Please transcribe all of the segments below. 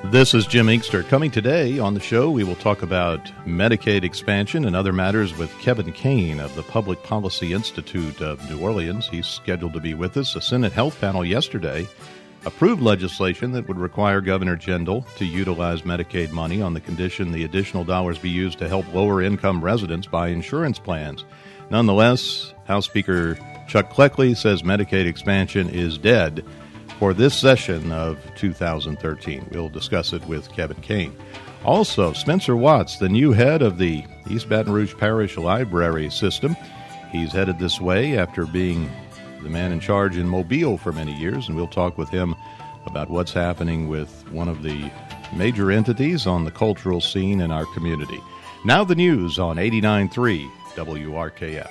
This is Jim Inkster. Coming today on the show, we will talk about Medicaid expansion and other matters with Kevin Kane of the Public Policy Institute of New Orleans. He's scheduled to be with us. A Senate Health panel yesterday approved legislation that would require Governor Jindal to utilize Medicaid money on the condition the additional dollars be used to help lower-income residents buy insurance plans. Nonetheless, House Speaker Chuck Cleckley says Medicaid expansion is dead for this session of 2013. We'll discuss it with Kevin Kane. Also, Spencer Watts, the new head of the East Baton Rouge Parish Library System. He's headed this way after being the man in charge in Mobile for many years, and we'll talk with him about what's happening with one of the major entities on the cultural scene in our community. Now the news on 89.3 WRKF.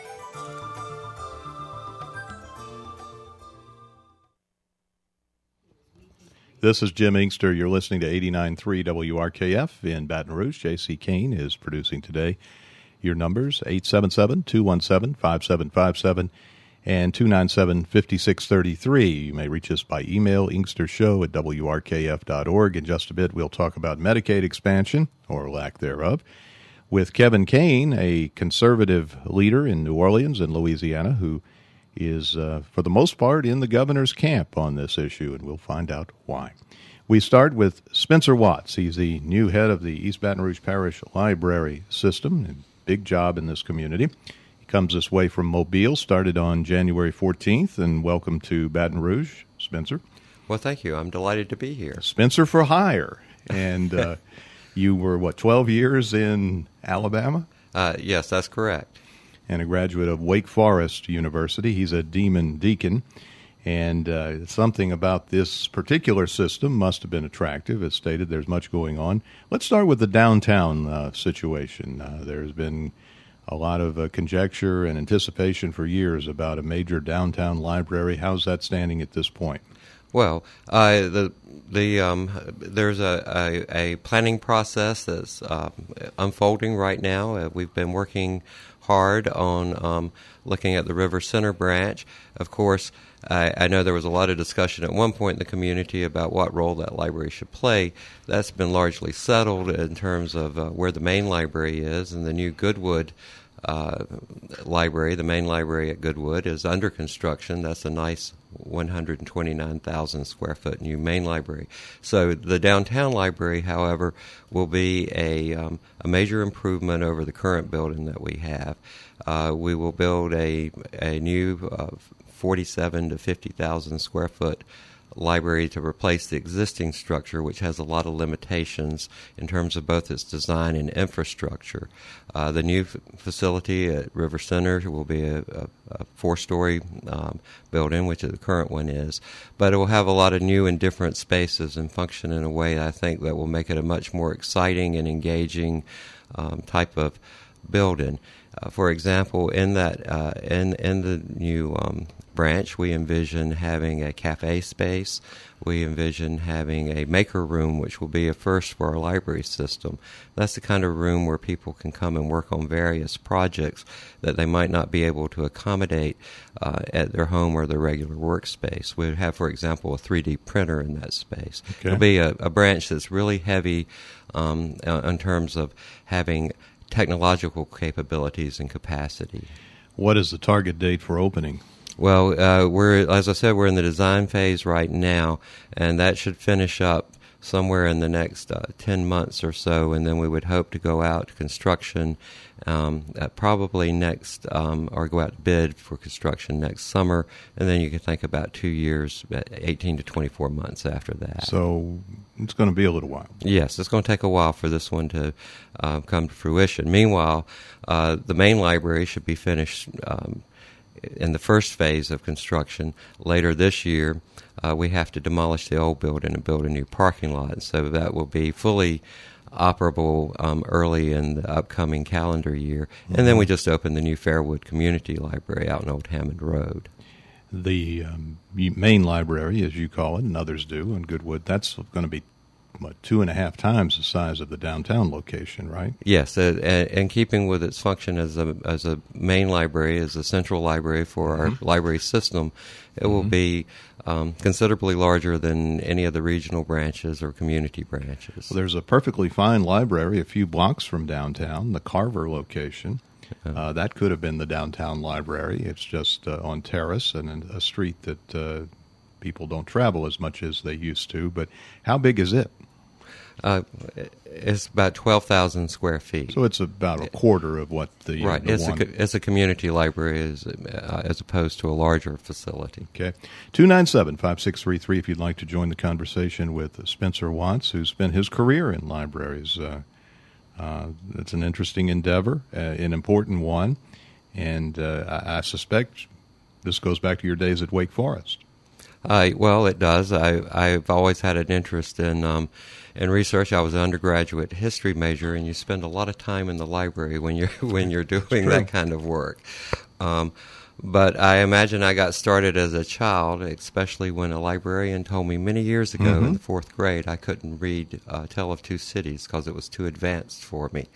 This is Jim Inkster. You're listening to 89.3 WRKF in Baton Rouge. J.C. Kane is producing today. Your numbers, 877-217-5757 and 297-5633. You may reach us by email, inkstershow@wrkf.org. In just a bit, we'll talk about Medicaid expansion, or lack thereof, with Kevin Kane, a conservative leader in New Orleans and Louisiana who is, for the most part, in the governor's camp on this issue, and we'll find out why. We start with Spencer Watts. He's the new head of the East Baton Rouge Parish Library System, a big job in this community. He comes this way from Mobile, started on January 14th, and welcome to Baton Rouge, Spencer. Well, thank you. I'm delighted to be here. Spencer for hire, and you were, 12 years in Alabama? Yes, that's correct. And a graduate of Wake Forest University. He's a demon deacon, and something about this particular system must have been attractive. As stated, there's much going on. Let's start with the downtown situation. There's been a lot of conjecture and anticipation for years about a major downtown library. How's that standing at this point? Well, there's a planning process that's unfolding right now. We've been working hard on looking at the River Center branch. Of course, I know there was a lot of discussion at one point in the community about what role that library should play. That's been largely settled in terms of where the main library is, and the new Goodwood library, the main library at Goodwood, is under construction. That's a nice 129,000 square foot new main library. So the downtown library, however, will be a major improvement over the current building that we have. We will build a new 47 to 50,000 square foot library to replace the existing structure, which has a lot of limitations in terms of both its design and infrastructure. The new facility at River Center will be a four-story building, which the current one is, but it will have a lot of new and different spaces and function in a way I think that will make it a much more exciting and engaging type of building. For example, in that in the new branch, we envision having a cafe space. We envision having a maker room, which will be a first for our library system. That's the kind of room where people can come and work on various projects that they might not be able to accommodate at their home or their regular workspace. We have, for example, a 3D printer in that space. Okay. It'll be a branch that's really heavy in terms of having technological capabilities and capacity. What is the target date for opening? Well, as I said, we're in the design phase right now, and that should finish up somewhere in the next 10 months or so, and then we would hope to go out to construction probably next, or go out to bid for construction next summer, and then you can think about 2 years, 18 to 24 months after that. So it's going to be a little while. Yes, it's going to take a while for this one to come to fruition. Meanwhile, the main library should be finished in the first phase of construction. Later this year, we have to demolish the old building and build a new parking lot. So that will be fully operable early in the upcoming calendar year. Mm-hmm. And then we just opened the new Fairwood Community Library out in Old Hammond Road. The main library, as you call it, and others do, in Goodwood, that's going to be 2.5 times the size of the downtown location, right? Yes, and keeping with its function as a main library, as a central library for our library system, it will be considerably larger than any of the regional branches or community branches. Well, there's a perfectly fine library a few blocks from downtown, the Carver location. That could have been the downtown library. It's just on Terrace and in a street that people don't travel as much as they used to. But how big is it? It's about 12,000 square feet. So it's about a quarter of what the right. The it's a community library as opposed to a larger facility. Okay, 297-5633 if you'd like to join the conversation with Spencer Watts, who spent his career in libraries. It's an interesting endeavor, an important one, and I suspect this goes back to your days at Wake Forest. Well, it does. I've always had an interest in research. I was an undergraduate history major, and you spend a lot of time in the library when you're doing that kind of work. But I imagine I got started as a child, especially when a librarian told me many years ago in the fourth grade I couldn't read Tale of Two Cities because it was too advanced for me.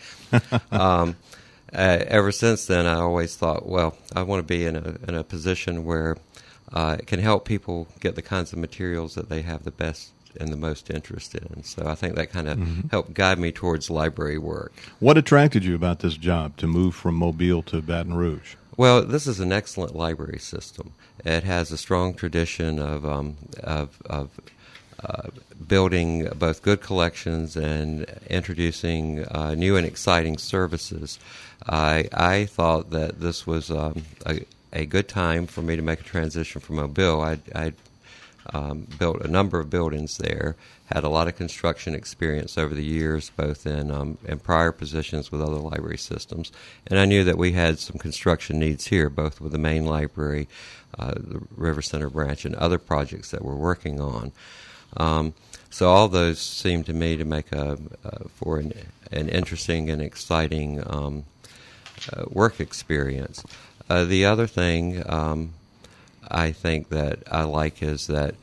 Ever since then, I always thought, well, I want to be in a position where it can help people get the kinds of materials that they have the best and the most interest in. So I think that kind of helped guide me towards library work. What attracted you about this job to move from Mobile to Baton Rouge? Well, this is an excellent library system. It has a strong tradition of building both good collections and introducing new and exciting services. I thought that this was a good time for me to make a transition from Mobile. I built a number of buildings there, had a lot of construction experience over the years, both in prior positions with other library systems. And I knew that we had some construction needs here, both with the main library, the River Center branch, and other projects that we're working on. So all those seemed to me to make for an interesting and exciting work experience. The other thing I think that I like is that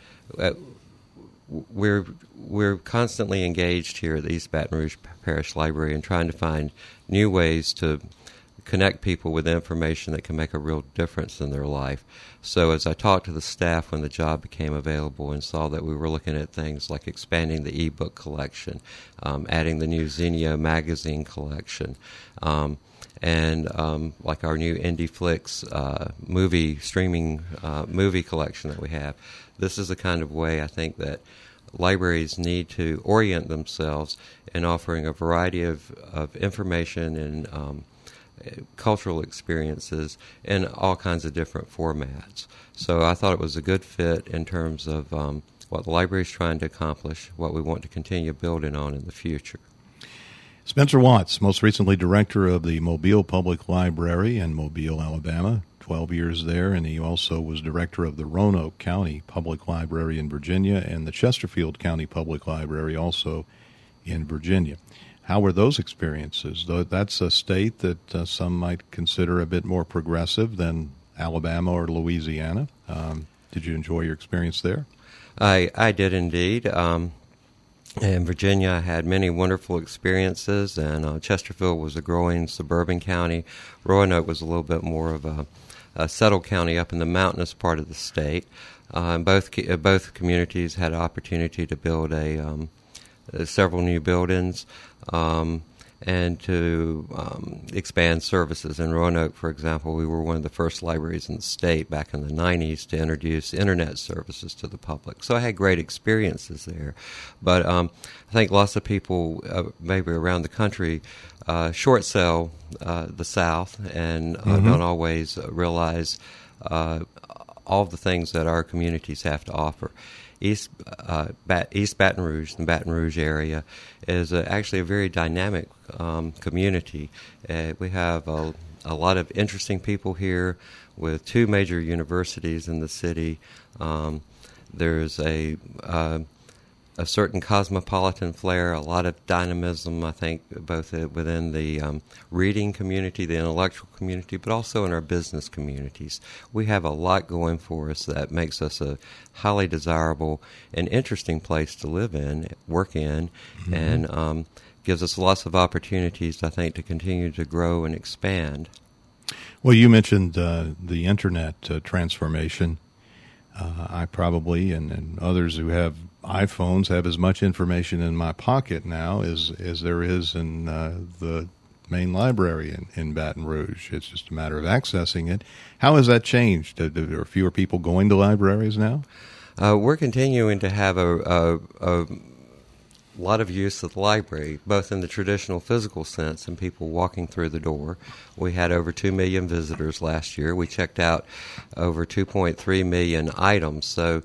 we're constantly engaged here at the East Baton Rouge Parish Library in trying to find new ways to connect people with information that can make a real difference in their life. So as I talked to the staff when the job became available and saw that we were looking at things like expanding the ebook collection, adding the new Zenio magazine collection, and like our new Indie Flix streaming movie collection that we have. This is the kind of way I think that libraries need to orient themselves in offering a variety of information and cultural experiences in all kinds of different formats. So I thought it was a good fit in terms of what the library is trying to accomplish, what we want to continue building on in the future. Spencer Watts, most recently director of the Mobile Public Library in Mobile, Alabama, 12 years there, and he also was director of the Roanoke County Public Library in Virginia and the Chesterfield County Public Library also in Virginia. How were those experiences? That's a state that some might consider a bit more progressive than Alabama or Louisiana. Did you enjoy your experience there? I did indeed. In Virginia, I had many wonderful experiences, and Chesterfield was a growing suburban county. Roanoke was a little bit more of a settled county up in the mountainous part of the state. Both communities had an opportunity to build several new buildings and to expand services. In Roanoke, for example, we were one of the first libraries in the state back in the 90s to introduce Internet services to the public. So I had great experiences there. But I think lots of people, maybe around the country, short sell the South and don't always realize all the things that our communities have to offer. East Baton Rouge, the Baton Rouge area, is actually a very dynamic community. We have a lot of interesting people here with two major universities in the city. There's a a certain cosmopolitan flair, a lot of dynamism, I think, both within the reading community, the intellectual community, but also in our business communities. We have a lot going for us that makes us a highly desirable and interesting place to live in, work in, and gives us lots of opportunities, I think, to continue to grow and expand. Well, you mentioned the Internet transformation. I probably and others who have iPhones have as much information in my pocket now as there is in the main library in Baton Rouge. It's just a matter of accessing it. How has that changed? Are there fewer people going to libraries now? We're continuing to have a lot of use of the library, both in the traditional physical sense and people walking through the door. We had over 2 million visitors last year. We checked out over 2.3 million items. So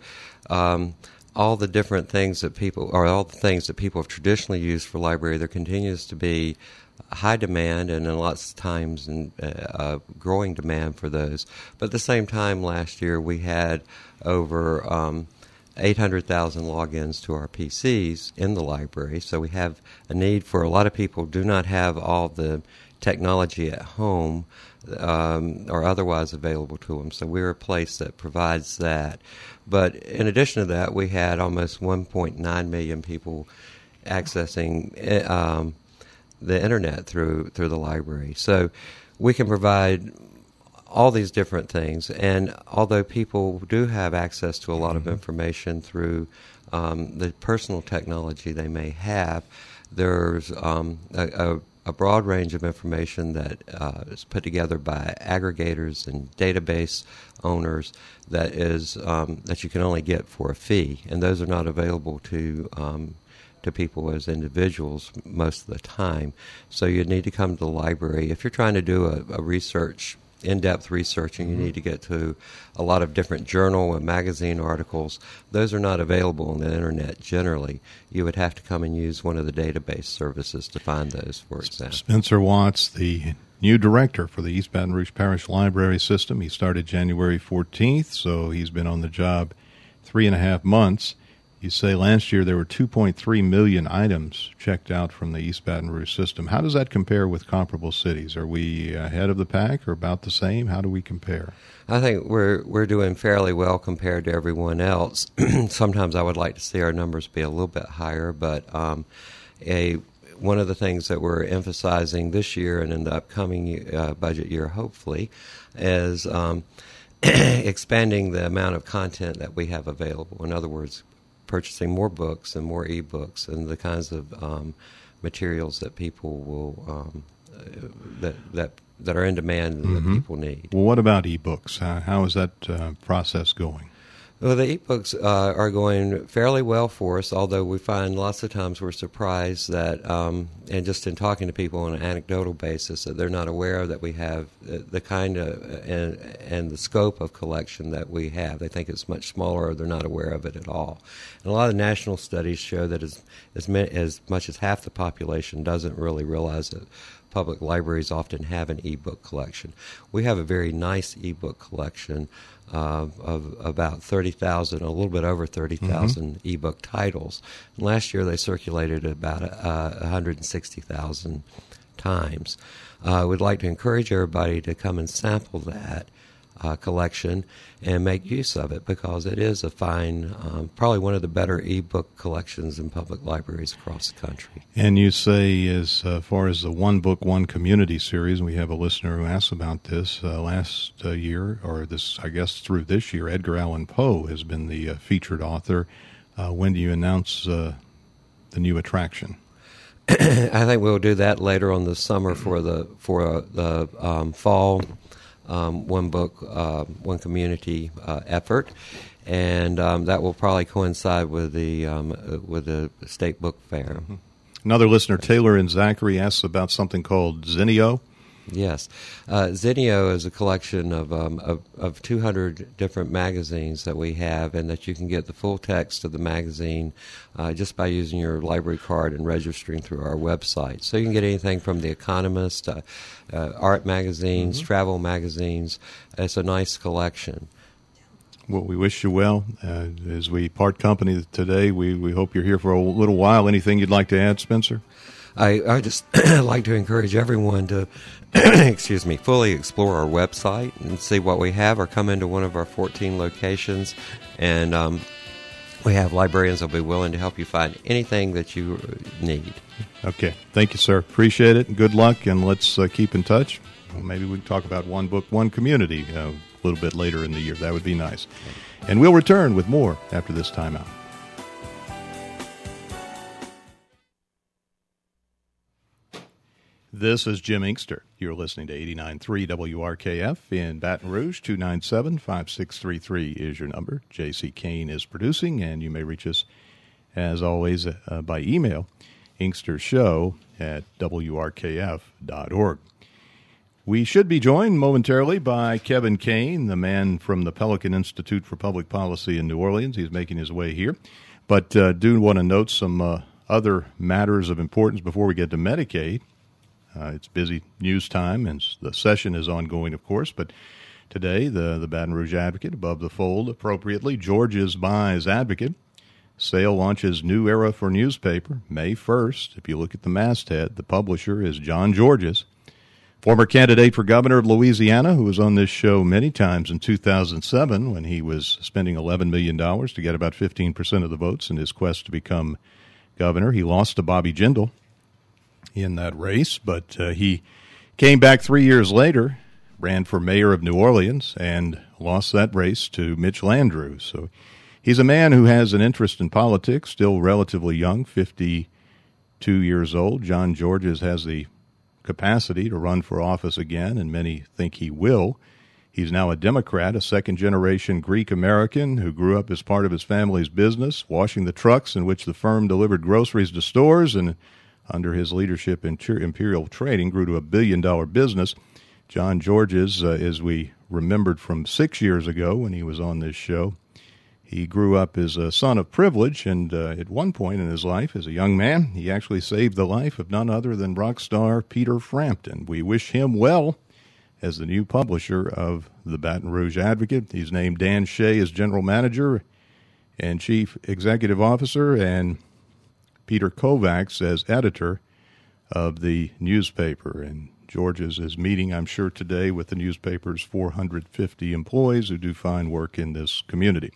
all the different things that people have traditionally used for library, there continues to be high demand and in lots of times growing demand for those. But at the same time last year we had over 800,000 logins to our PCs in the library, so we have a need for a lot of people who do not have all the technology at home or otherwise available to them, so we're a place that provides that. But in addition to that, we had almost 1.9 million people accessing the Internet through the library. So we can provide all these different things, and although people do have access to a lot of information through the personal technology they may have, there's a broad range of information that is put together by aggregators and database owners that you can only get for a fee, and those are not available to people as individuals most of the time. So you need to come to the library if you're trying to do a research. In-depth research, and you need to get to a lot of different journal and magazine articles. Those are not available on the Internet generally. You would have to come and use one of the database services to find those, for example. Spencer Watts, the new director for the East Baton Rouge Parish Library System. He started January 14th, so he's been on the job 3.5 months. You say last year there were 2.3 million items checked out from the East Baton Rouge system. How does that compare with comparable cities? Are we ahead of the pack or about the same? How do we compare? I think we're doing fairly well compared to everyone else. Sometimes I would like to see our numbers be a little bit higher, but one of the things that we're emphasizing this year and in the upcoming budget year, hopefully, is expanding the amount of content that we have available. In other words, purchasing more books and more e-books and the kinds of materials that people will that are in demand and that people need. Well, what about e-books? How is that process going? Well, the e-books are going fairly well for us, although we find lots of times we're surprised that, and just in talking to people on an anecdotal basis, that they're not aware that we have the kind of and the scope of collection that we have. They think it's much smaller, or they're not aware of it at all. And a lot of national studies show that as much as half the population doesn't really realize that public libraries often have an e-book collection. We have a very nice e-book collection of about 30,000, a little bit over 30,000 e-book titles. And last year they circulated about 160,000 times. We'd like to encourage everybody to come and sample that collection and make use of it, because it is a fine, probably one of the better e-book collections in public libraries across the country. And you say, as far as the One Book, One Community series, we have a listener who asked about this last year, or this, I guess, through this year. Edgar Allan Poe has been the featured author. When do you announce the new attraction? I think we'll do that later on this summer for the fall One Book, One Community effort, and that will probably coincide with the State Book Fair. Another listener, Taylor and Zachary, asks about something called Zinio. Yes. Zinio is a collection of 200 different magazines that we have, and that you can get the full text of the magazine just by using your library card and registering through our website. So you can get anything from The Economist, art magazines, travel magazines. It's a nice collection. Well, we wish you well. As we part company today, we hope you're here for a little while. Anything you'd like to add, Spencer? I just like to encourage everyone to, fully explore our website and see what we have, or come into one of our 14 locations. And we have librarians that will be willing to help you find anything that you need. Okay. Thank you, sir. Appreciate it. Good luck, and let's keep in touch. Well, maybe we can talk about One Book, One Community a little bit later in the year. That would be nice. And we'll return with more after this timeout. This is Jim Inkster. You're listening to 89.3 WRKF in Baton Rouge. 297-5633 is your number. J.C. Kane is producing, and you may reach us, as always, by email, inkstershow@wrkf.org. We should be joined momentarily by Kevin Kane, the man from the Pelican Institute for Public Policy in New Orleans. He's making his way here. But do want to note some other matters of importance before we get to Medicaid. It's busy news time, and the session is ongoing, of course. But today, the Baton Rouge Advocate, above the fold, appropriately, George's Buys Advocate. Sale launches new era for newspaper May 1st. If you look at the masthead, the publisher is John George's. Former candidate for governor of Louisiana, who was on this show many times in 2007 when he was spending $11 million to get about 15% of the votes in his quest to become governor. He lost to Bobby Jindal in that race, but he came back 3 years later, ran for mayor of New Orleans, and lost that race to Mitch Landrieu. So he's a man who has an interest in politics, still relatively young, 52 years old. John George's has the capacity to run for office again, and many think he will. He's now a Democrat, a second-generation Greek-American who grew up as part of his family's business, washing the trucks in which the firm delivered groceries to stores, and under his leadership, Imperial Trading grew to $1 billion business. John George's, as we remembered from 6 years ago when he was on this show, he grew up as a son of privilege, and at one point in his life, as a young man, he actually saved the life of none other than rock star Peter Frampton. We wish him well as the new publisher of the Baton Rouge Advocate. He's named Dan Shea as general manager and chief executive officer, and Peter Kovacs as editor of the newspaper. And George's is meeting, I'm sure, today with the newspaper's 450 employees who do fine work in this community.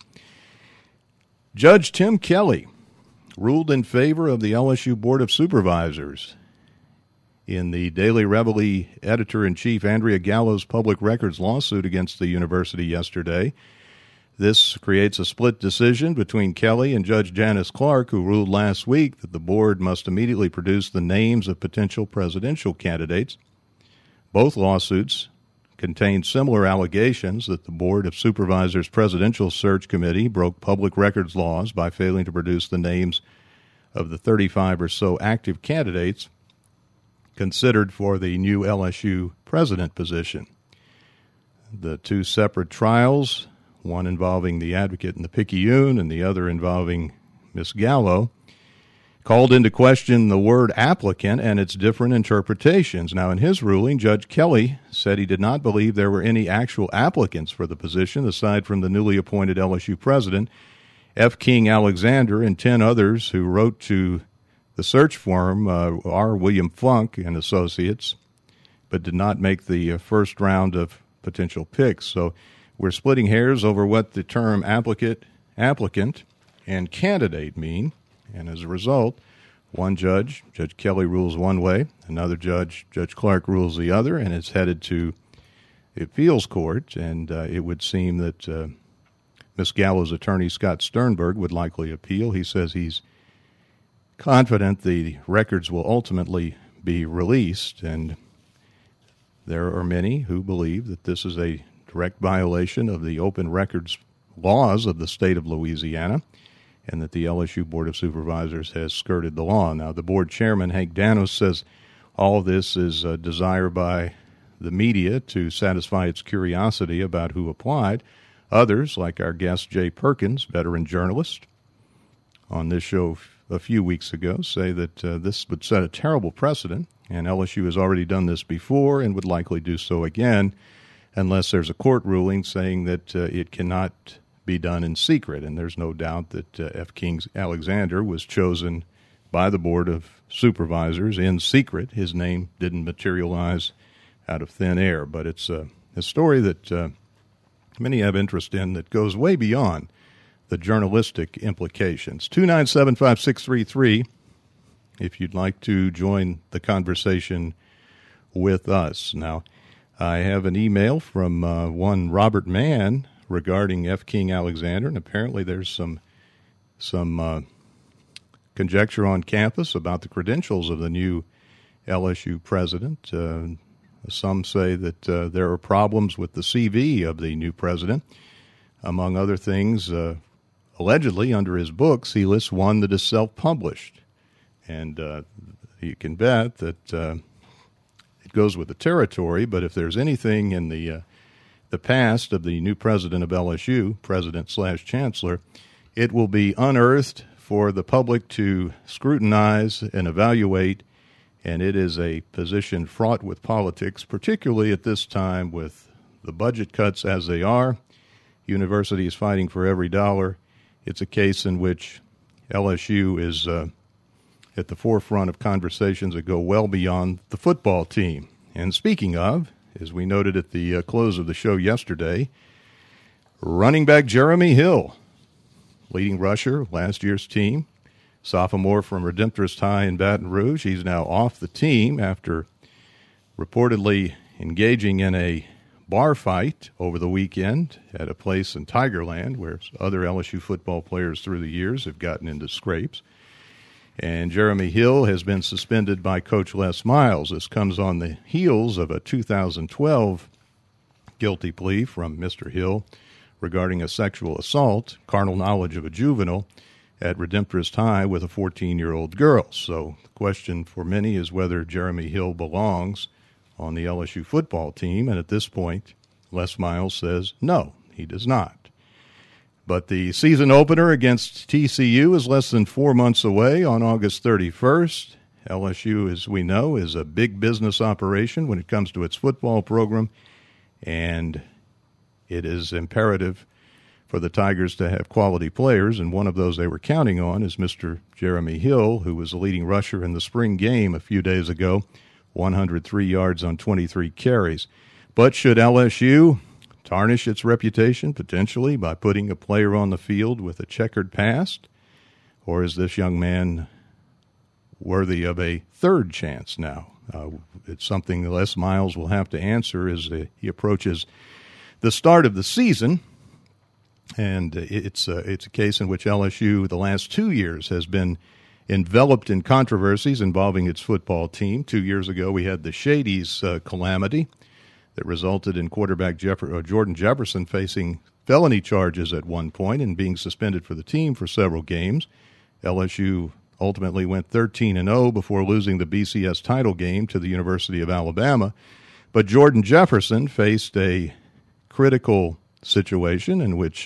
Judge Tim Kelly ruled in favor of the LSU Board of Supervisors in the Daily Reveille editor-in-chief Andrea Gallo's public records lawsuit against the university yesterday. This creates a split decision between Kelly and Judge Janice Clark, who ruled last week that the board must immediately produce the names of potential presidential candidates. Both lawsuits contain similar allegations that the Board of Supervisors Presidential Search Committee broke public records laws by failing to produce the names of the 35 or so active candidates considered for the new LSU president position. The two separate trials, one involving the Advocate and the Picayune and the other involving Miss Gallo, called into question the word applicant and its different interpretations. Now, in his ruling, Judge Kelly said he did not believe there were any actual applicants for the position aside from the newly appointed LSU president, F. King Alexander, and 10 others who wrote to the search firm, R. William Funk and Associates, but did not make the first round of potential picks. So we're splitting hairs over what the term applicant, and candidate mean. And as a result, one judge, Judge Kelly, rules one way, another judge, Judge Clark, rules the other, and it's headed to the appeals court. And it would seem that Ms. Gallo's attorney, Scott Sternberg, would likely appeal. He says he's confident the records will ultimately be released, and there are many who believe that this is a direct violation of the open records laws of the state of Louisiana, and that the LSU Board of Supervisors has skirted the law. Now, the board chairman, Hank Danos, says all of this is a desire by the media to satisfy its curiosity about who applied. Others, like our guest Jay Perkins, veteran journalist, on this show a few weeks ago, say that this would set a terrible precedent, and LSU has already done this before and would likely do so again unless there's a court ruling saying that it cannot be done in secret. And there's no doubt that F. King Alexander was chosen by the Board of Supervisors in secret. His name didn't materialize out of thin air. But it's a story that many have interest in that goes way beyond the journalistic implications. 297-5633, if you'd like to join the conversation with us. Now, I have an email from one Robert Mann regarding F. King Alexander, and apparently there's some conjecture on campus about the credentials of the new LSU president. Some say that there are problems with the CV of the new president. Among other things, allegedly, under his books, he lists one that is self-published. And you can bet that it goes with the territory, but if there's anything in the past of the new president of LSU, president/chancellor, it will be unearthed for the public to scrutinize and evaluate, and it is a position fraught with politics, particularly at this time with the budget cuts as they are. University is fighting for every dollar. It's a case in which LSU is at the forefront of conversations that go well beyond the football team. And speaking of, as we noted at the close of the show yesterday, running back Jeremy Hill, leading rusher, last year's team, sophomore from Redemptorist High in Baton Rouge. He's now off the team after reportedly engaging in a bar fight over the weekend at a place in Tigerland where other LSU football players through the years have gotten into scrapes. And Jeremy Hill has been suspended by Coach Les Miles. This comes on the heels of a 2012 guilty plea from Mr. Hill regarding a sexual assault, carnal knowledge of a juvenile, at Redemptorist High with a 14-year-old girl. So the question for many is whether Jeremy Hill belongs on the LSU football team, and at this point, Les Miles says no, he does not. But the season opener against TCU is less than 4 months away on August 31st. LSU, as we know, is a big business operation when it comes to its football program, and it is imperative for the Tigers to have quality players, and one of those they were counting on is Mr. Jeremy Hill, who was the leading rusher in the spring game a few days ago, 103 yards on 23 carries. But should LSU tarnish its reputation potentially by putting a player on the field with a checkered past, or is this young man worthy of a third chance now? It's something Les Miles will have to answer as he approaches the start of the season. And it's a case in which LSU, the last 2 years, has been enveloped in controversies involving its football team. 2 years ago, we had the Shady's calamity that resulted in quarterback Jordan Jefferson facing felony charges at one point and being suspended for the team for several games. LSU ultimately went 13-0 before losing the BCS title game to the University of Alabama. But Jordan Jefferson faced a critical situation in which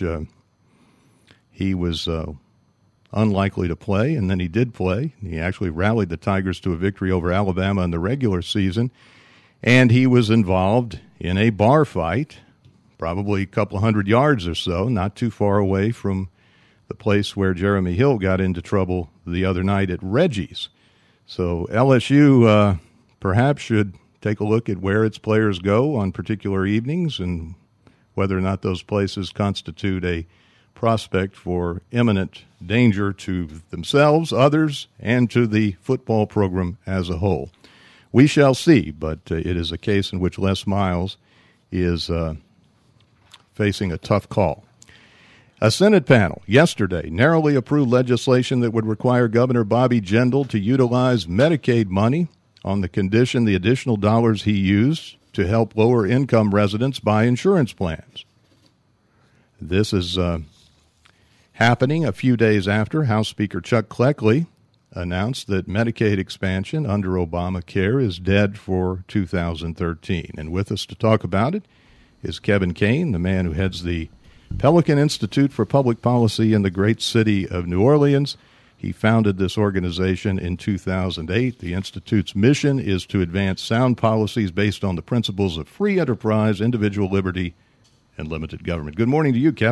he was unlikely to play, and then he did play. He actually rallied the Tigers to a victory over Alabama in the regular season, and he was involved in a bar fight, probably a couple of 100 yards or so, not too far away from the place where Jeremy Hill got into trouble the other night at Reggie's. So LSU perhaps should take a look at where its players go on particular evenings and whether or not those places constitute a prospect for imminent danger to themselves, others, and to the football program as a whole. We shall see, but it is a case in which Les Miles is facing a tough call. A Senate panel yesterday narrowly approved legislation that would require Governor Bobby Jindal to utilize Medicaid money on the condition the additional dollars he used to help lower-income residents buy insurance plans. This is happening a few days after House Speaker Chuck Cleckley announced that Medicaid expansion under Obamacare is dead for 2013. And with us to talk about it is Kevin Kane, the man who heads the Pelican Institute for Public Policy in the great city of New Orleans. He founded this organization in 2008. The Institute's mission is to advance sound policies based on the principles of free enterprise, individual liberty, and limited government. Good morning to you, Kevin.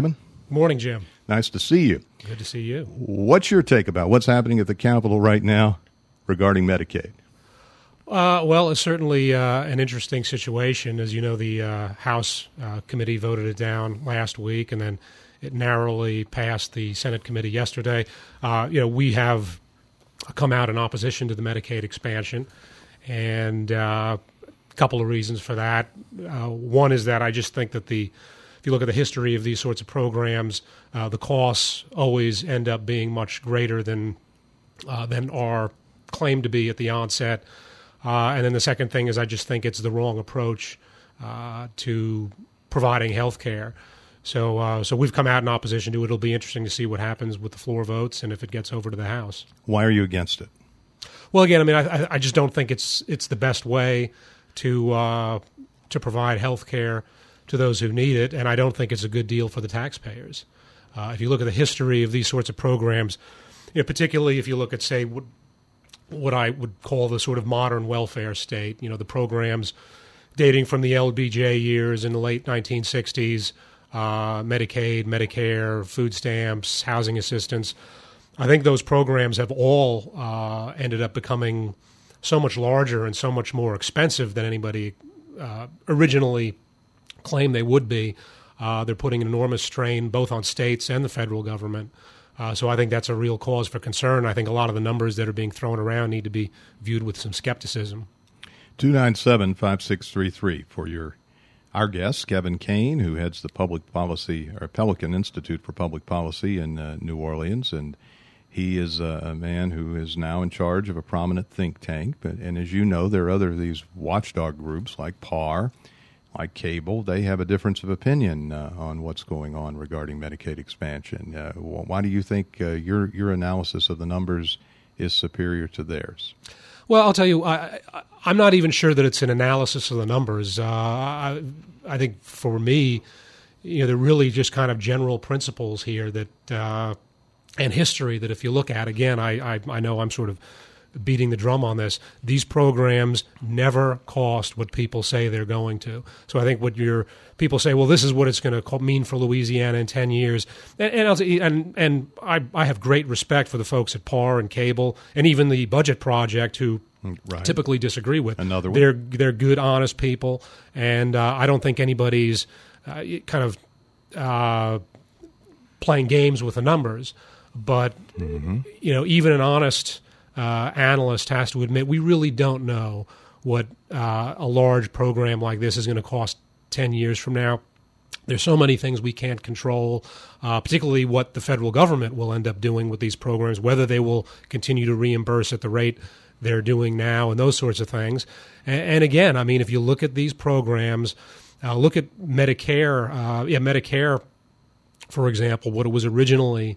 Morning, Jim. Nice to see you. Good to see you. What's your take about what's happening at the Capitol right now regarding Medicaid? Well, it's certainly an interesting situation. As you know, the House committee voted it down last week, and then it narrowly passed the Senate committee yesterday. We have come out in opposition to the Medicaid expansion, and a couple of reasons for that. One is that I just think that if you look at the history of these sorts of programs, the costs always end up being much greater than are claimed to be at the onset. And then the second thing is I just think it's the wrong approach to providing health care. So we've come out in opposition to it. It'll be interesting to see what happens with the floor votes and if it gets over to the House. Why are you against it? Well, again, I mean, I just don't think it's the best way to provide health care to those who need it, and I don't think it's a good deal for the taxpayers. If you look at the history of these sorts of programs, particularly if you look at, say, what I would call the sort of modern welfare state, the programs dating from the LBJ years in the late 1960s, Medicaid, Medicare, food stamps, housing assistance. I think those programs have all ended up becoming so much larger and so much more expensive than anybody originally claimed they would be. They're putting an enormous strain both on states and the federal government. So I think that's a real cause for concern. I think a lot of the numbers that are being thrown around need to be viewed with some skepticism. 297-5633 for our guest, Kevin Kane, who heads the Public Policy or Pelican Institute for Public Policy in New Orleans, and he is a man who is now in charge of a prominent think tank. And as you know, there are these watchdog groups like PAR, like Cable. They have a difference of opinion on what's going on regarding Medicaid expansion. Why do you think your analysis of the numbers is superior to theirs? Well, I'll tell you, I'm not even sure that it's an analysis of the numbers. I think for me, they're really just kind of general principles here that and history that if you look at, again, I know I'm sort of beating the drum on this. These programs never cost what people say they're going to. So I think people say, well, this is what it's going to mean for Louisiana in 10 years. And I have great respect for the folks at PAR and Cable and even the Budget Project who typically disagree with. Another one. They're good, honest people, and I don't think anybody's kind of playing games with the numbers. But even an honest analyst has to admit we really don't know what a large program like this is going to cost 10 years from now. There's so many things we can't control, particularly what the federal government will end up doing with these programs, whether they will continue to reimburse at the rate they're doing now and those sorts of things. And again, I mean, if you look at these programs, look at Medicare. Medicare, for example, what it was originally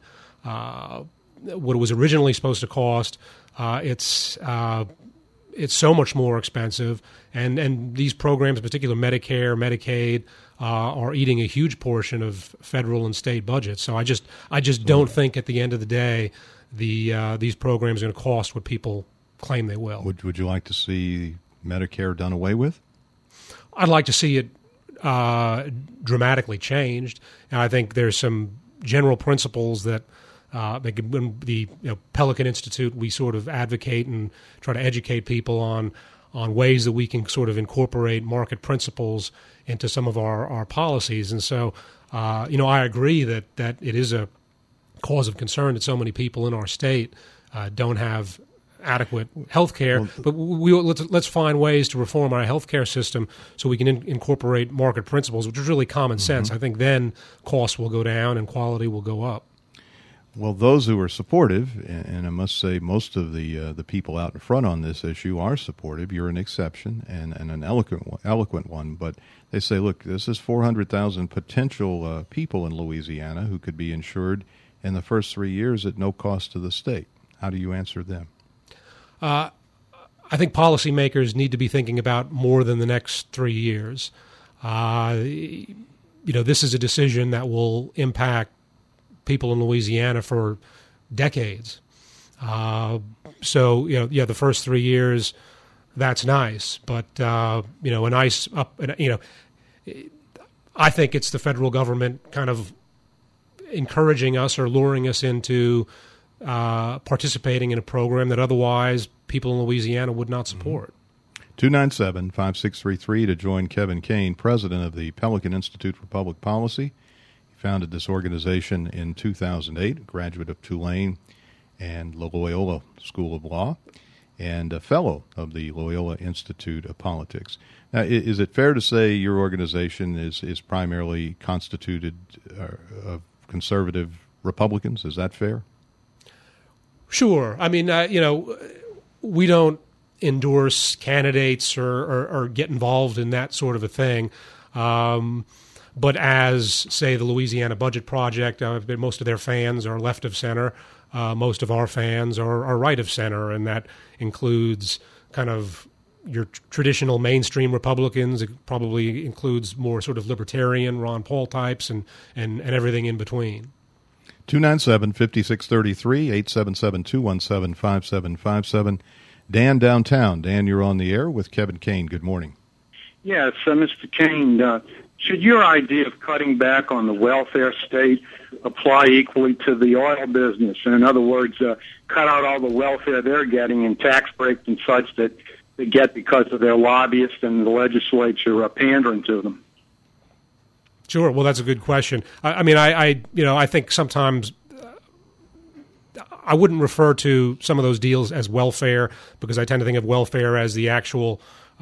supposed to cost. It's so much more expensive, and these programs, in particular Medicare, Medicaid, are eating a huge portion of federal and state budgets. So I just don't think at the end of the day these programs are going to cost what people claim they will. Would you like to see Medicare done away with? I'd like to see it dramatically changed. And I think there's some general principles that the Pelican Institute, we sort of advocate and try to educate people on ways that we can sort of incorporate market principles into some of our policies. And so, I agree that it is a cause of concern that so many people in our state don't have adequate health care. But let's find ways to reform our health care system so we can incorporate market principles, which is really common sense. I think then costs will go down and quality will go up. Well, those who are supportive, and I must say most of the people out in front on this issue are supportive. You're an exception and an eloquent one. But they say, look, this is 400,000 potential people in Louisiana who could be insured in the first 3 years at no cost to the state. How do you answer them? I think policymakers need to be thinking about more than the next 3 years. This is a decision that will impact people in Louisiana for decades. The first 3 years, that's nice, but a nice up. I think it's the federal government kind of encouraging us or luring us into participating in a program that otherwise people in Louisiana would not support. 297-5633 to join Kevin Kane, president of the Pelican Institute for Public Policy. He founded this organization in 2008, a graduate of Tulane and Loyola School of Law, and a fellow of the Loyola Institute of Politics. Now, is it fair to say your organization is primarily constituted of conservative Republicans? Is that fair? Sure. I mean, we don't endorse candidates or get involved in that sort of a thing. But as, say, the Louisiana Budget Project, most of their fans are left of center. Most of our fans are right of center, and that includes kind of your traditional mainstream Republicans. It probably includes more sort of libertarian Ron Paul types and everything in between. 297-5633, 877-217-5757. Dan downtown. Dan, you're on the air with Kevin Kane. Good morning. Yes, Mr. Kane, should your idea of cutting back on the welfare state apply equally to the oil business? In other words, cut out all the welfare they're getting and tax breaks and such that they get because of their lobbyists and the legislature pandering to them? Sure. Well, that's a good question. I think sometimes I wouldn't refer to some of those deals as welfare because I tend to think of welfare as the actual,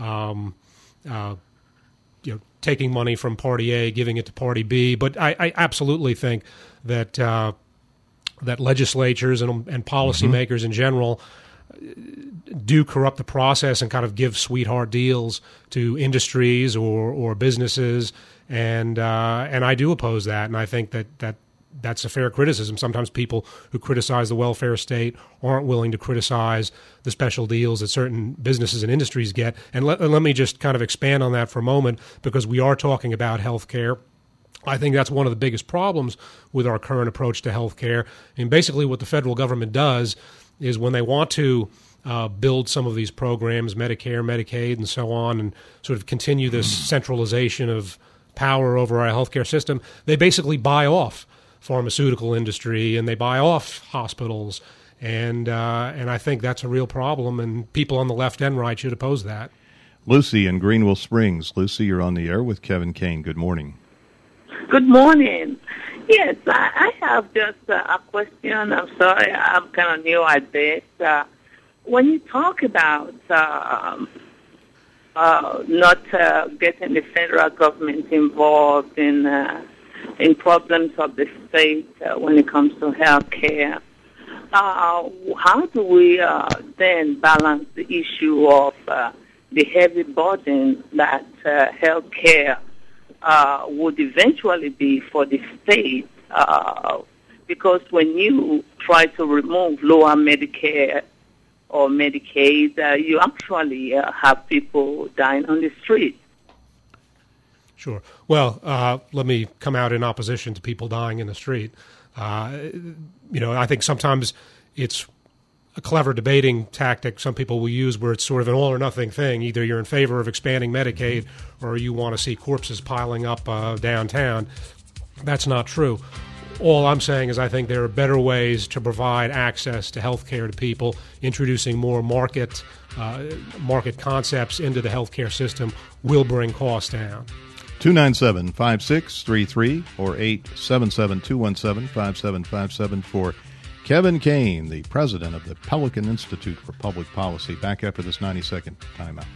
taking money from Party A, giving it to Party B. But I absolutely think that that legislatures and policymakers in general do corrupt the process and kind of give sweetheart deals to industries or businesses, and I do oppose that, and I think that's a fair criticism. Sometimes people who criticize the welfare state aren't willing to criticize the special deals that certain businesses and industries get. And let me just kind of expand on that for a moment, because we are talking about health care. I think that's one of the biggest problems with our current approach to health care. And basically what the federal government does is when they want to build some of these programs, Medicare, Medicaid, and so on, and sort of continue this centralization of power over our healthcare system, they basically buy off pharmaceutical industry and they buy off hospitals, and I think that's a real problem, and people on the left and right should oppose that. Lucy in Greenville Springs. Lucy, you're on the air with Kevin Kane. Good morning. Good morning. Yes, I have just a question. I'm sorry, I'm kind of new at this. When you talk about not getting the federal government involved in problems of the state when it comes to health care, how do we then balance the issue of the heavy burden that health care would eventually be for the state? Because when you try to remove lower Medicare or Medicaid, you actually have people dying on the street. Sure. Well, let me come out in opposition to people dying in the street. I think sometimes it's a clever debating tactic some people will use where it's sort of an all or nothing thing. Either you're in favor of expanding Medicaid or you want to see corpses piling up downtown. That's not true. All I'm saying is I think there are better ways to provide access to health care to people. Introducing more market concepts into the healthcare system will bring costs down. 297-5633 or 877-217-5757 for Kevin Kane, the president of the Pelican Institute for Public Policy. Back after this 90-second timeout.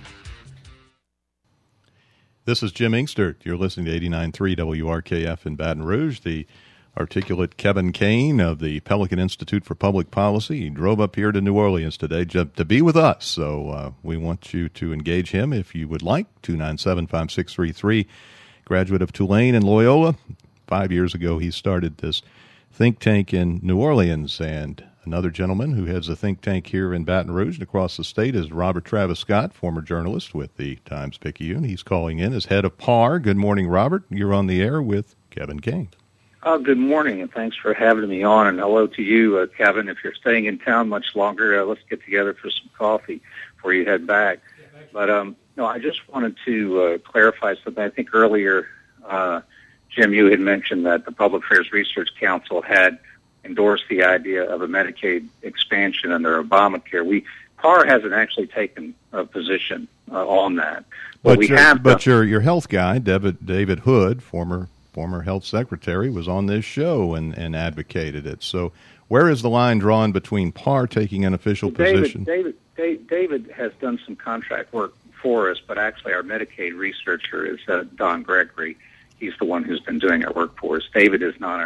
This is Jim Inkster. You're listening to 89.3 WRKF in Baton Rouge. The articulate Kevin Kane of the Pelican Institute for Public Policy. He drove up here to New Orleans today to be with us, so we want you to engage him if you would like. 297-5633, graduate of Tulane and Loyola. 5 years ago, he started this think tank in New Orleans, and another gentleman who heads a think tank here in Baton Rouge and across the state is Robert Travis Scott, former journalist with the Times-Picayune. He's calling in as head of PAR. Good morning, Robert. You're on the air with Kevin Kane. Good morning, and thanks for having me on. And hello to you, Kevin. If you're staying in town much longer, let's get together for some coffee before you head back. But I just wanted to clarify something. I think earlier Jim, you had mentioned that the Public Affairs Research Council had endorsed the idea of a Medicaid expansion under Obamacare. PAR hasn't actually taken a position on that. But your health guy, David Hood, former health secretary, was on this show and advocated it. So where is the line drawn between PAR taking an official position? David has done some contract work for us, but actually our Medicaid researcher is Don Gregory. He's the one who's been doing our work for us. David is not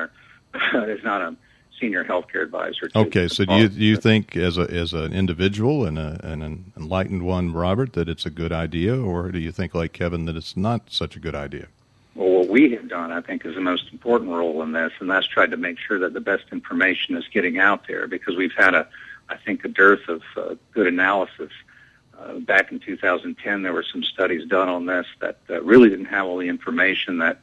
a senior healthcare advisor. Okay, so do you think, as an individual and an enlightened one, Robert, that it's a good idea, or do you think, like Kevin, that it's not such a good idea? Well, what we have done, I think, is the most important role in this, and that's tried to make sure that the best information is getting out there, because we've had a dearth of good analysis. Back in 2010, there were some studies done on this that really didn't have all the information that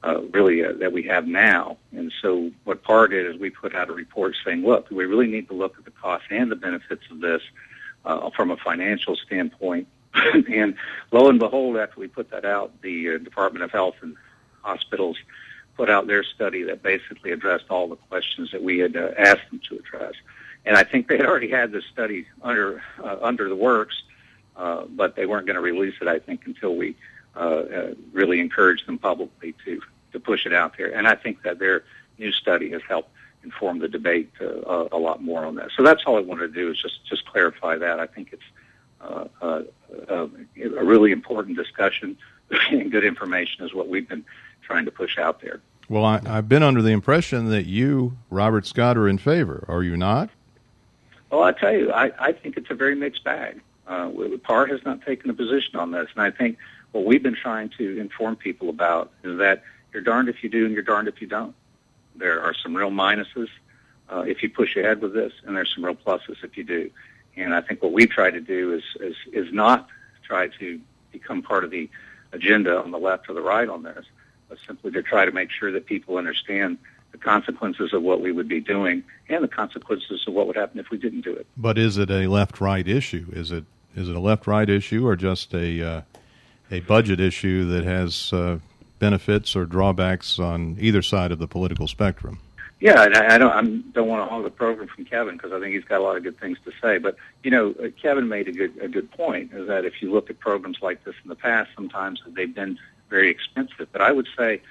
we have now. And so what PAR did is we put out a report saying, look, we really need to look at the costs and the benefits of this from a financial standpoint. And lo and behold, after we put that out, the Department of Health and Hospitals put out their study that basically addressed all the questions that we had asked them to address. And I think they had already had this study under the works, but they weren't going to release it, I think, until we really encouraged them publicly to push it out there. And I think that their new study has helped inform the debate a lot more on that. So that's all I wanted to do, is just clarify that. I think it's a really important discussion, and good information is what we've been trying to push out there. Well, I've been under the impression that you, Robert Scott, are in favor. Are you not? Well, I tell you, I think it's a very mixed bag. PAR has not taken a position on this, and I think what we've been trying to inform people about is that you're darned if you do and you're darned if you don't. There are some real minuses if you push ahead with this, and there's some real pluses if you do. And I think what we've tried to do is not try to become part of the agenda on the left or the right on this, but simply to try to make sure that people understand the consequences of what we would be doing and the consequences of what would happen if we didn't do it. But is it a left-right issue? Is it a left-right issue, or just a budget issue that has benefits or drawbacks on either side of the political spectrum? Yeah, and I don't want to hog the program from Kevin, because I think he's got a lot of good things to say. But Kevin made a good point, is that if you look at programs like this in the past, sometimes they've been very expensive. But I would say,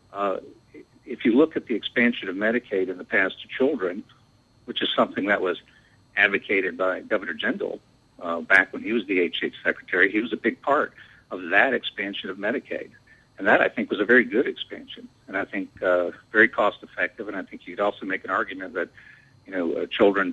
if you look at the expansion of Medicaid in the past to children, which is something that was advocated by Governor Jindal back when he was the HH Secretary, he was a big part of that expansion of Medicaid. And that, I think, was a very good expansion, and I think very cost-effective. And I think you could also make an argument that, children,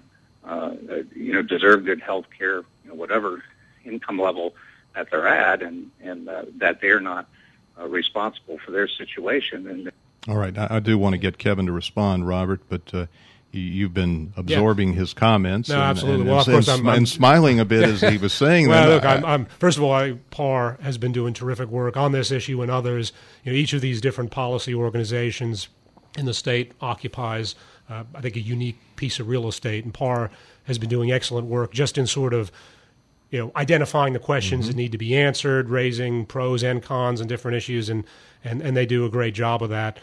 deserve good health care, whatever income level that they're at, and that they're not responsible for their situation. And all right, I do want to get Kevin to respond, Robert, but you've been absorbing his comments. No, absolutely. Well, of course, I'm smiling a bit as he was saying well, that. Look, I'm first of all, PAR has been doing terrific work on this issue and others. Each of these different policy organizations in the state occupies, I think, a unique piece of real estate, and PAR has been doing excellent work just in sort of, identifying the questions that need to be answered, raising pros and cons and different issues, and they do a great job of that.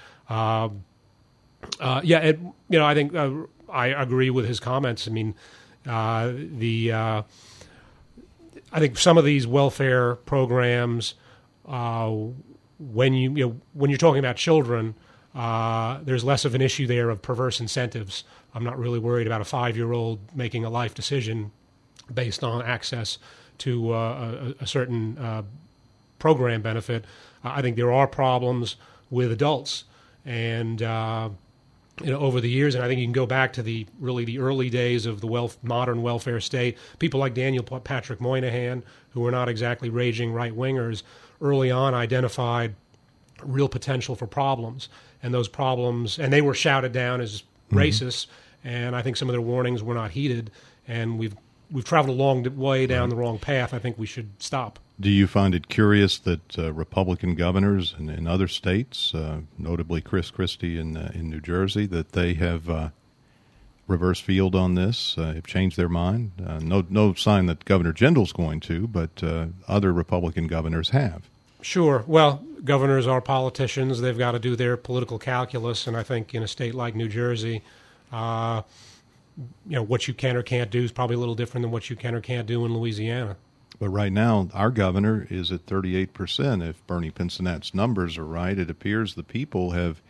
I think I agree with his comments. I mean, I think some of these welfare programs, when you're talking about children, there's less of an issue there of perverse incentives. I'm not really worried about a 5-year-old making a life decision based on access to a certain program benefit. I think there are problems with adults, and over the years, and I think you can go back to the early days of the modern welfare state. People like Daniel Patrick Moynihan, who were not exactly raging right-wingers, early on identified real potential for problems, and those problems, and they were shouted down as racist, and I think some of their warnings were not heeded, and we've traveled a long way down the wrong path. I think we should stop. Do you find it curious that Republican governors in other states, notably Chris Christie in New Jersey, that they have reversed field on this, have changed their mind? No sign that Governor Jindal's going to, but other Republican governors have. Sure. Well, governors are politicians. They've got to do their political calculus, and I think in a state like New Jersey, what you can or can't do is probably a little different than what you can or can't do in Louisiana. But right now, our governor is at 38%. If Bernie Pinsonette's numbers are right, it appears the people have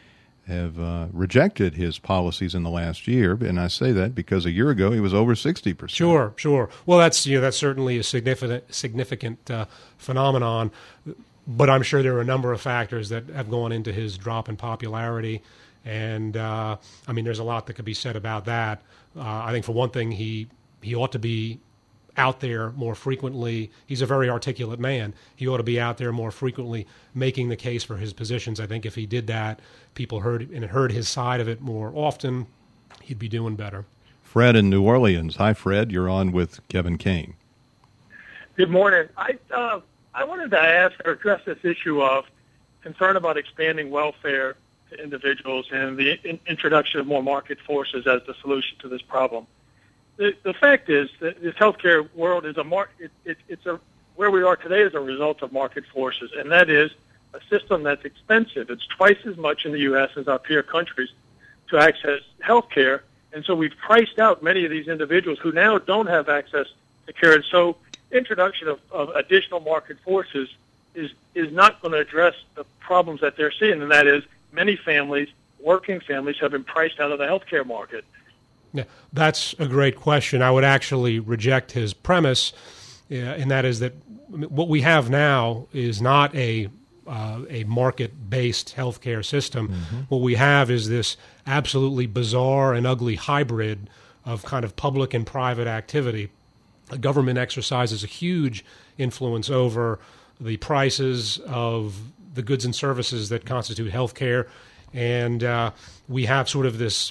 rejected his policies in the last year, and I say that because a year ago he was over 60%. Sure. Well, that's certainly a significant phenomenon, but I'm sure there are a number of factors that have gone into his drop in popularity, and there's a lot that could be said about that. I think for one thing, he ought to be out there more frequently. He's a very articulate man. He ought to be out there more frequently making the case for his positions. I think if he did that, people heard his side of it more often, he'd be doing better. Fred in New Orleans. Hi, Fred. You're on with Kevin Kane. Good morning. I wanted to ask or address this issue of concern about expanding welfare to individuals and the introduction of more market forces as the solution to this problem. The fact is that this healthcare world is where we are today is a result of market forces, and that is a system that's expensive. It's twice as much in the U.S. as our peer countries to access healthcare, and so we've priced out many of these individuals who now don't have access to care. And so introduction of additional market forces is not going to address the problems that they're seeing, and that is many families, working families, have been priced out of the healthcare market. Yeah, that's a great question. I would actually reject his premise, and that is that what we have now is not a market-based healthcare system. Mm-hmm. What we have is this absolutely bizarre and ugly hybrid of kind of public and private activity. The government exercises a huge influence over the prices of the goods and services that constitute healthcare, and we have sort of this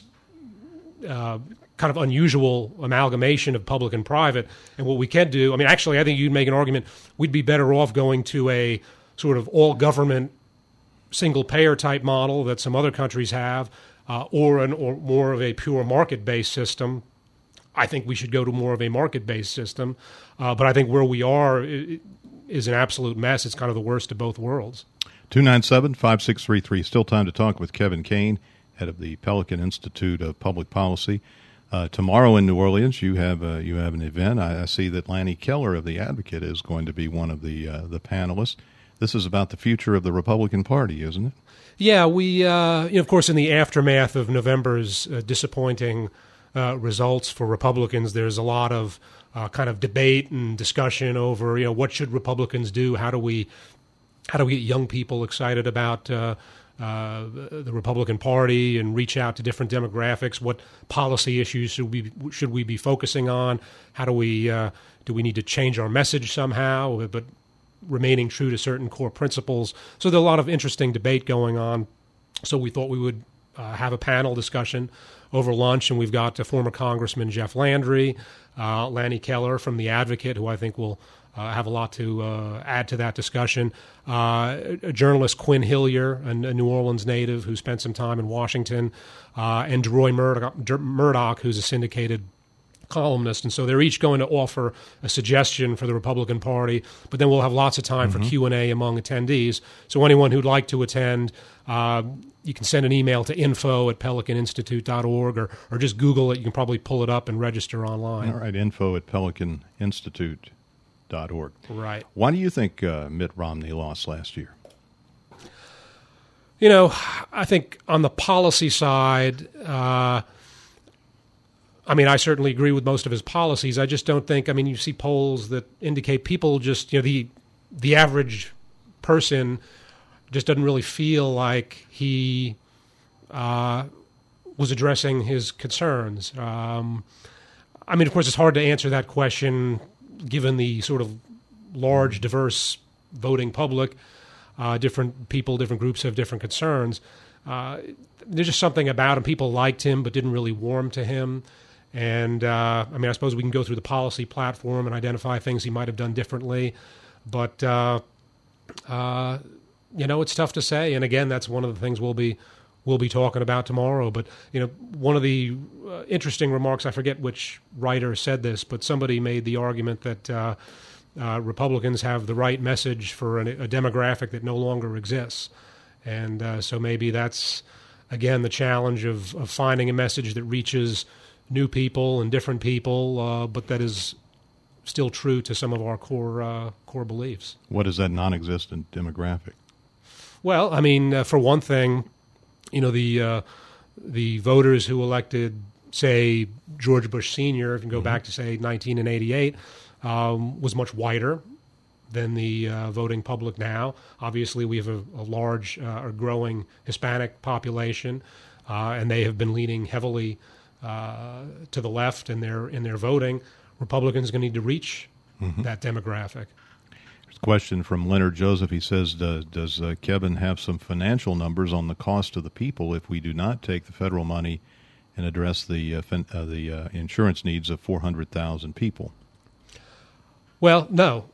kind of unusual amalgamation of public and private. And what we can do, actually, I think you'd make an argument we'd be better off going to a sort of all-government single-payer type model that some other countries have, or more of a pure market-based system. I think we should go to more of a market-based system. But I think where we are is an absolute mess. It's kind of the worst of both worlds. 297-5633. Still time to talk with Kevin Kane, head of the Pelican Institute of Public Policy. Tomorrow in New Orleans, you have an event. I see that Lanny Keller of the Advocate is going to be one of the panelists. This is about the future of the Republican Party, isn't it? Yeah, we of course, in the aftermath of November's disappointing results for Republicans, there's a lot of kind of debate and discussion over what should Republicans do? How do we get young people excited about the Republican Party and reach out to different demographics? What policy issues should we be focusing on? How do we need to change our message somehow, but remaining true to certain core principles? So there's a lot of interesting debate going on. So we thought we would have a panel discussion over lunch, and we've got former Congressman Jeff Landry, Lanny Keller from the Advocate, who I think will have a lot to add to that discussion. A journalist, Quinn Hillier, a New Orleans native who spent some time in Washington, and DeRoy Murdoch, who's a syndicated columnist. And so they're each going to offer a suggestion for the Republican Party, but then we'll have lots of time for Q&A among attendees. So anyone who'd like to attend, you can send an email to info@pelicaninstitute.org or just Google it. You can probably pull it up and register online. All right, info@pelicaninstitute.org. Right. Why do you think Mitt Romney lost last year? I think on the policy side, I certainly agree with most of his policies. I just don't think, you see polls that indicate people just, the average person just doesn't really feel like he was addressing his concerns. Of course, it's hard to answer that question given the sort of large, diverse voting public. Different people, different groups have different concerns. There's just something about him. People liked him but didn't really warm to him. And, I suppose we can go through the policy platform and identify things he might have done differently. But, it's tough to say. And, again, that's one of the things we'll be talking about tomorrow. But, one of the interesting remarks, I forget which writer said this, but somebody made the argument that, Republicans have the right message for a demographic that no longer exists. And so maybe that's, again, the challenge of finding a message that reaches new people and different people, but that is still true to some of our core beliefs. What is that non-existent demographic? Well, I mean, for one thing, the voters who elected, say, George Bush Sr., if you go back to, say, 1988, was much wider than the voting public now. Obviously, we have a large or growing Hispanic population, and they have been leaning heavily to the left in their voting. Republicans are going to need to reach that demographic. There's a question from Leonard Joseph. He says, does Kevin have some financial numbers on the cost to the people if we do not take the federal money and address the insurance needs of 400,000 people? Well, no.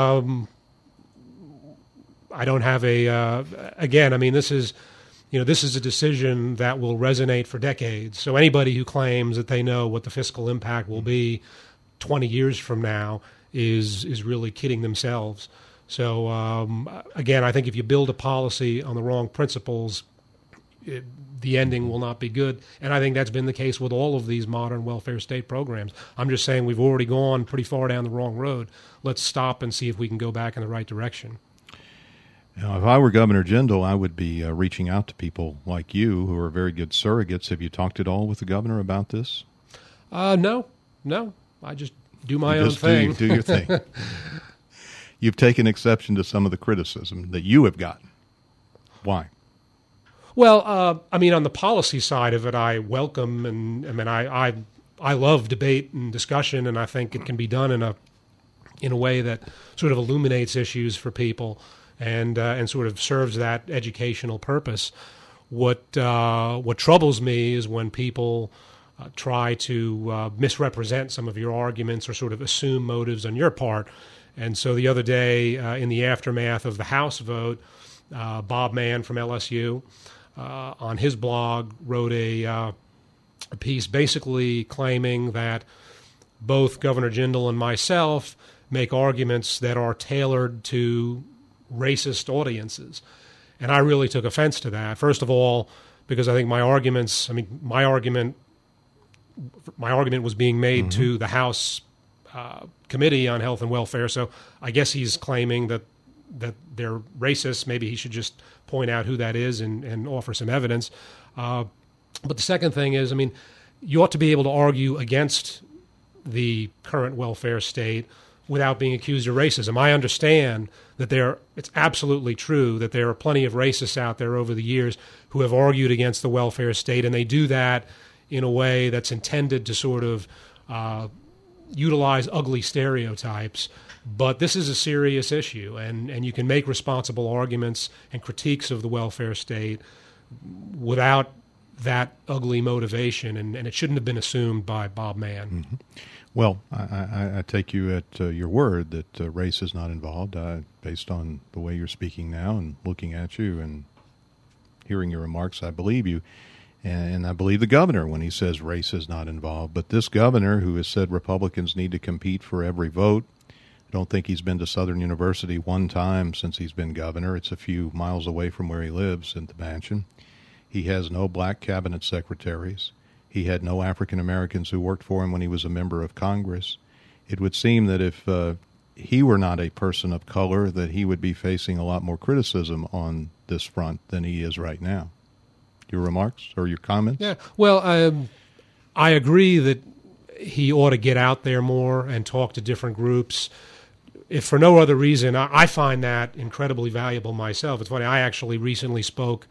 I don't have again, I mean, this is a decision that will resonate for decades. So anybody who claims that they know what the fiscal impact will be 20 years from now is really kidding themselves. So again, I think if you build a policy on the wrong principles, the ending will not be good. And I think that's been the case with all of these modern welfare state programs. I'm just saying we've already gone pretty far down the wrong road. Let's stop and see if we can go back in the right direction. Now, if I were Governor Jindal, I would be reaching out to people like you who are very good surrogates. Have you talked at all with the governor about this? No. I just do my own thing. Do your thing. You've taken exception to some of the criticism that you have gotten. Why? Well, I mean, on the policy side of it, I welcome and I love debate and discussion, and I think it can be done in a way that sort of illuminates issues for people and sort of serves that educational purpose. What troubles me is when people try to misrepresent some of your arguments or sort of assume motives on your part. And so the other day, in the aftermath of the House vote, Bob Mann from LSU on his blog wrote a piece basically claiming that both Governor Jindal and myself make arguments that are tailored to racist audiences. And I really took offense to that. First of all, because I think my argument was being made to the House Committee on Health and Welfare. So I guess he's claiming that they're racist. Maybe he should just point out who that is and offer some evidence. But the second thing is, I mean, you ought to be able to argue against the current welfare state without being accused of racism. I understand that it's absolutely true that there are plenty of racists out there over the years who have argued against the welfare state, and they do that in a way that's intended to sort of utilize ugly stereotypes. But this is a serious issue, and you can make responsible arguments and critiques of the welfare state without that ugly motivation, and it shouldn't have been assumed by Bob Mann. Mm-hmm. Well, I take you at your word that race is not involved, based on the way you're speaking now and looking at you and hearing your remarks. I believe you. And I believe the governor when he says race is not involved. But this governor, who has said Republicans need to compete for every vote, I don't think he's been to Southern University one time since he's been governor. It's a few miles away from where he lives in the mansion. He has no black cabinet secretaries. He had no African Americans who worked for him when he was a member of Congress. It would seem that if he were not a person of color, that he would be facing a lot more criticism on this front than he is right now. Your remarks or your comments? Yeah, well, I agree that he ought to get out there more and talk to different groups. If for no other reason, I find that incredibly valuable myself. It's funny, I actually recently spoke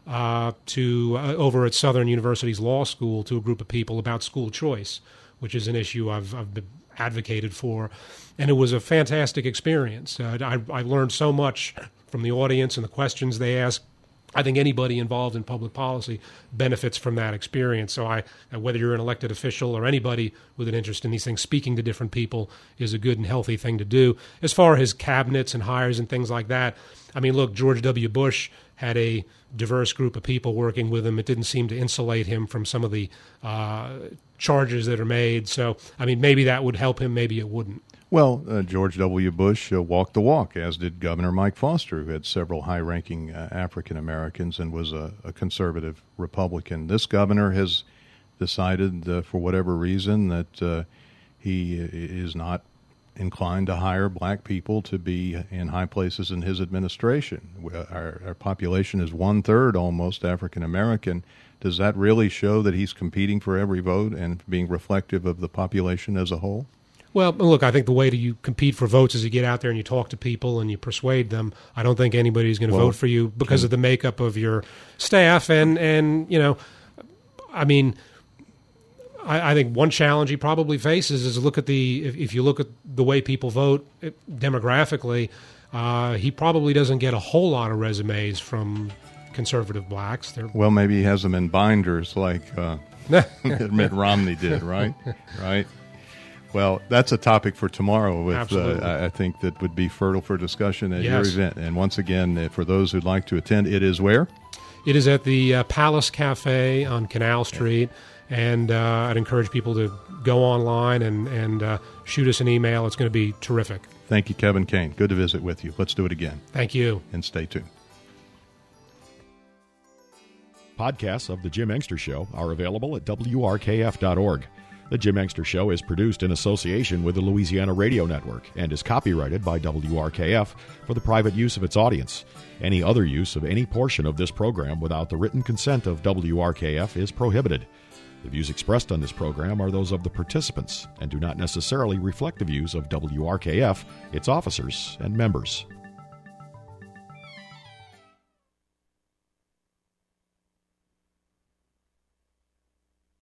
over at Southern University's law school to a group of people about school choice, which is an issue I've been advocated for, and it was a fantastic experience. I learned so much from the audience and the questions they asked. I think anybody involved in public policy benefits from that experience. So whether you're an elected official or anybody with an interest in these things, speaking to different people is a good and healthy thing to do. As far as cabinets and hires and things like that, I mean, look, George W. Bush had a diverse group of people working with him. It didn't seem to insulate him from some of the charges that are made. So, I mean, maybe that would help him, maybe it wouldn't. Well, George W. Bush walked the walk, as did Governor Mike Foster, who had several high-ranking African Americans and was a conservative Republican. This governor has decided, for whatever reason, that he is not inclined to hire black people to be in high places in his administration. Our population is 1/3 almost African American. Does that really show that he's competing for every vote and being reflective of the population as a whole? Well, look, I think the way that you compete for votes is you get out there and you talk to people and you persuade them. I don't think anybody's going to vote for you because of the makeup of your staff. And you know, I mean, I think one challenge he probably faces is look at if you look at the way people vote demographically, he probably doesn't get a whole lot of resumes from conservative blacks. Well, maybe he has them in binders like Mitt Romney did, right? Right. Well, that's a topic for tomorrow. I think that would be fertile for discussion at your event. And once again, for those who'd like to attend, it is where? It is at the Palace Cafe on Canal Street. And I'd encourage people to go online and shoot us an email. It's going to be terrific. Thank you, Kevin Kane. Good to visit with you. Let's do it again. Thank you. And stay tuned. Podcasts of The Jim Engster Show are available at WRKF.org. The Jim Engster Show is produced in association with the Louisiana Radio Network and is copyrighted by WRKF for the private use of its audience. Any other use of any portion of this program without the written consent of WRKF is prohibited. The views expressed on this program are those of the participants and do not necessarily reflect the views of WRKF, its officers, and members.